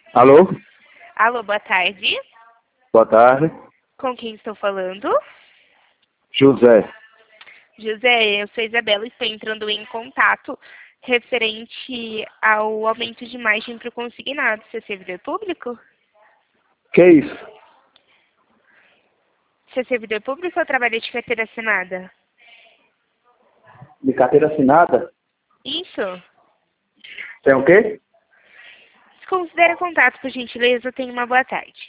Alô? Alô, boa tarde. Boa tarde. Com quem estou falando? José. José, eu sou Isabela e estou entrando em contato referente ao aumento de margem para o consignado. Você é servidor público? Que é isso? Você é servidor público ou trabalha de carteira assinada? De carteira assinada? Isso. Tem o quê? Considere contato, por gentileza. Tenha uma boa tarde.